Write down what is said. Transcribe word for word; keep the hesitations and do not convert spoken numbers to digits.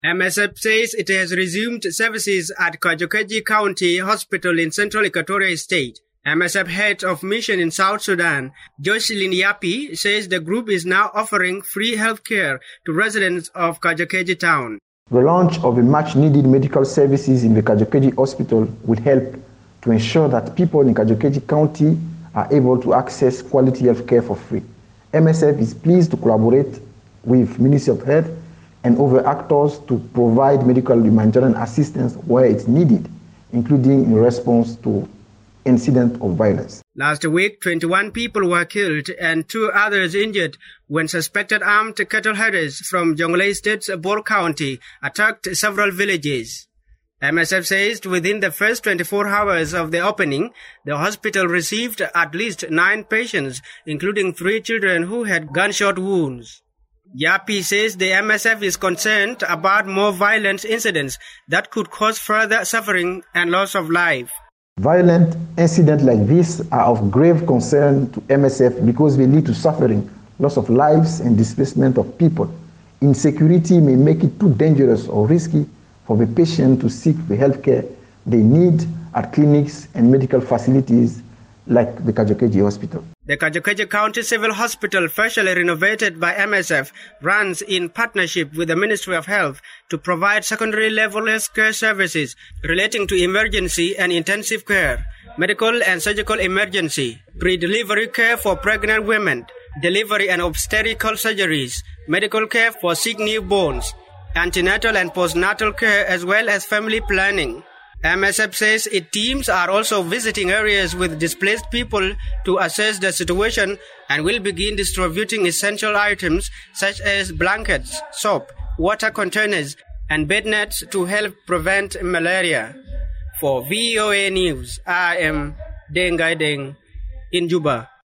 M S F says it has resumed services at Kajokeji County Hospital in Central Equatoria State. M S F head of mission in South Sudan, Jocelyn Yapi, says the group is now offering free health care to residents of Kajokeji town. The launch of a much-needed medical services in the Kajokeji Hospital will help to ensure that people in Kajokeji County are able to access quality health care for free. M S F is pleased to collaborate with Ministry of Health and other actors to provide medical humanitarian assistance where it's needed, including in response to incidents of violence. Last week, twenty-one people were killed and two others injured when suspected armed cattle herders from Jonglei State's Bor County attacked several villages. M S F says within the first twenty-four hours of the opening, the hospital received at least nine patients, including three children who had gunshot wounds. Yapi says the M S F is concerned about more violent incidents that could cause further suffering and loss of life. Violent incidents like this are of grave concern to M S F because they lead to suffering, loss of lives, and displacement of people. Insecurity may make it too dangerous or risky for the patient to seek the health care they need at clinics and medical facilities like the Kajokeji Hospital. The Kajokeji County Civil Hospital, partially renovated by M S F, runs in partnership with the Ministry of Health to provide secondary level health care services relating to emergency and intensive care, medical and surgical emergency, pre-delivery care for pregnant women, delivery and obstetrical surgeries, medical care for sick newborns, antenatal and postnatal care, as well as family planning. M S F says its teams are also visiting areas with displaced people to assess the situation and will begin distributing essential items such as blankets, soap, water containers, and bed nets to help prevent malaria. For V O A News, I am Deng Gai Deng in Juba.